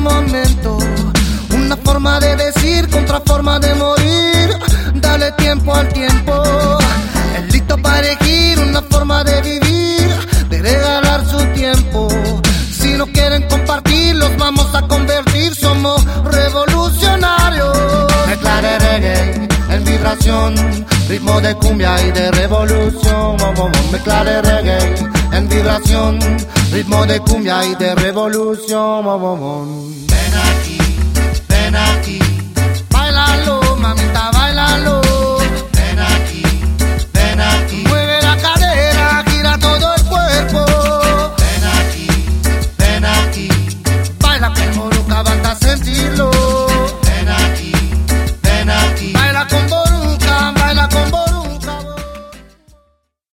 un momento, una forma de decir contra forma de morir. Dale tiempo al tiempo, es listo para elegir una forma de vivir, de regalar su tiempo. Si no quieren compartir, los vamos a convertir. Somos revolucionarios. Mezcla de reggae en vibración, ritmo de cumbia y de revolución. Mezcla de reggae en vibración, ritmo de cumbia y de revolución. Ven aquí, ven aquí.